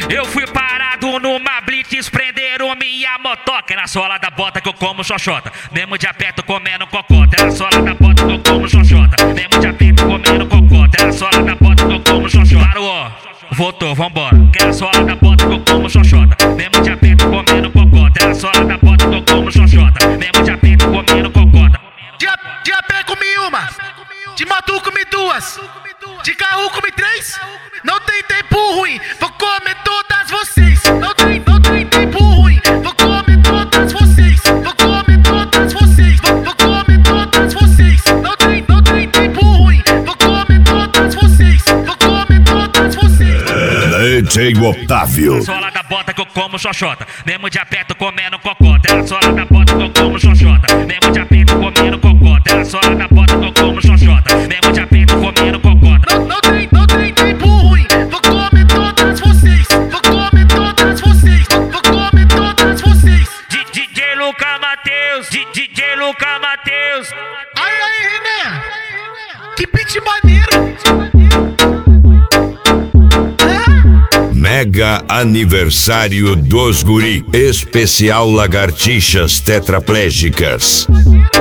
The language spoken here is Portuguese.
Eu fui parado numa blitz, prenderam minha motoca. É na sola da bota que eu como xoxota, mesmo de aperto comendo cocota. É na sola da bota que eu como xoxota, mesmo de aperto comendo cocota. É na sola da bota que eu como xoxota. Parou, voltou, vambora. Que é na sola da bota que eu como xoxota, mesmo de aperto comendo cocota. É na sola da bota que eu como xoxota, mesmo de aperto comendo cocota. De a pé comi uma, de moto comi duas, de carro comi três. Não tem tempo ruim, vou comer todas vocês. Não tem tempo ruim, vou comer todas vocês. Vou comer todas vocês, vou comer todas vocês. Não tem tempo ruim, vou comer todas vocês. Vou comer todas vocês. DJ Otávio. É na sola da bota que eu como xoxota, mesmo de aperto comendo cocota. É na sola da bota que eu como xoxota, mesmo de aperto comendo cocota. É na sola da bota que eu como xoxota, mesmo de aperto comendo cocota. Não tem tempo ruim, vou comer todas vocês. Vou comer todas vocês. Vou comer todas vocês. DJ Luca Matheus, DJ Luca Matheus. Aí, René, que beat maneiro. Mega aniversário dos guri. Especial lagartixas tetraplégicas.